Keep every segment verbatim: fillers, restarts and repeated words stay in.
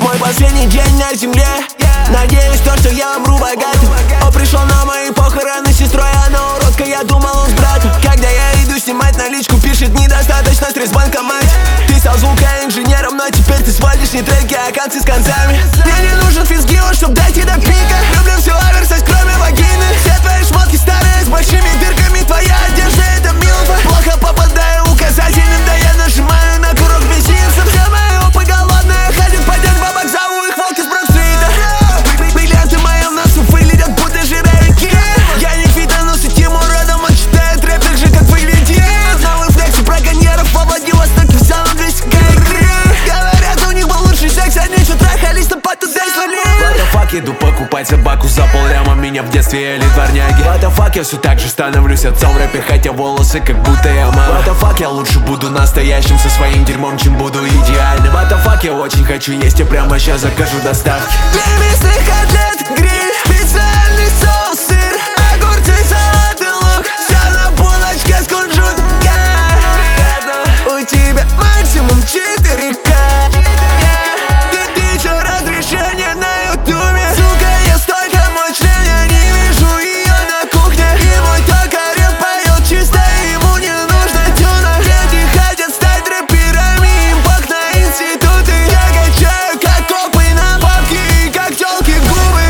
Мой последний день на земле. Надеюсь, то, что я умру богатым. Он пришел на мои похороны с сестрой, она уродка, я думал, он с братом. Когда я иду снимать наличку, пишет: недостаточно средств в банкомате. Ты стал звукоинженером, но теперь ты сводишь не треки, а концы с концами. Мне не нужен физгил, чтоб дойти до пика. Люблю всю оверсайз, кроме вагины. Все твои шмотки старые, с большими дырками. Твоя одежда — это милфа. Плохо попадаю указательным, да я нажимаю на курок бензинцем. Все мои опы голодные, ходят по день бабок, зову их волки с Брок-стрита. Бриллианты в моем носу выглядят будто жировики. Я не фитонус и Тимур родом, он читает рэп так же, как выглядит. Новый флекси браконьеров во Владивостоке, в самом двести калибри. Говорят, у них был лучший секс, они что трахались, но потом слали. What the fuck, иду покупать собаку за полляма. Меня в детстве ели дворняги. What the fuck, я все так же становлюсь отцом в рэпе, хотя волосы как будто я мама. What the fuck, я лучше буду настоящим со своим дерьмом, чем буду идеальным. What the fuck, я очень хочу есть, я прямо сейчас закажу доставки. Для мясных котлет гриль, специальный соус, сыр, огурцы, салат и лук. Все на булочке с кунжутом. У тебя максимум четыре ка. Ты тысяча разрешения на ютубе. Сука, я столько мой член, я не вижу ее на кухне. И мой токарев поет чисто, ему не нужно тюна. Люди хотят стать рэперами, им пах на институты. Я качаю как копы на бабки и как тёлки губы.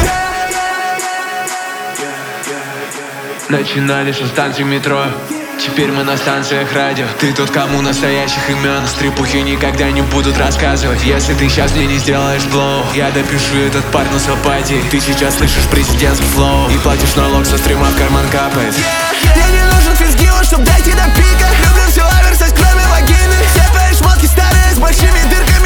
Начинали со станции метро, теперь мы на станциях радио. Ты тот, кому настоящих имен стрипухи никогда не будут рассказывать. Если ты сейчас мне не сделаешь блоу, я допишу этот парт на сапате. Ты сейчас слышишь президентский флоу и платишь налог со стрима, в карман капает. Мне не нужен физгил, чтоб дойти до пика. Люблю всю оверсайз, кроме вагины. Все твои шмотки старые, с большими дырками.